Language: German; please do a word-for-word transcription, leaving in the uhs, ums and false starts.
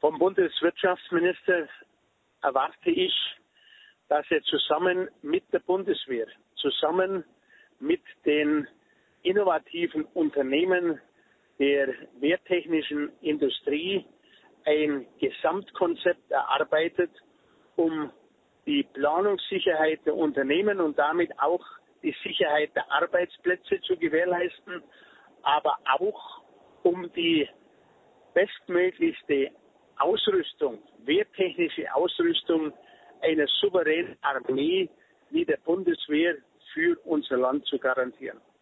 Vom Bundeswirtschaftsminister erwarte ich, dass er zusammen mit der Bundeswehr, zusammen mit den innovativen Unternehmen der wehrtechnischen Industrie ein Gesamtkonzept erarbeitet, um die Planungssicherheit der Unternehmen und damit auch die Sicherheit der Arbeitsplätze zu gewährleisten, aber auch um die bestmöglichste Ausrüstung, wehrtechnische Ausrüstung einer souveränen Armee wie der Bundeswehr für unser Land zu garantieren.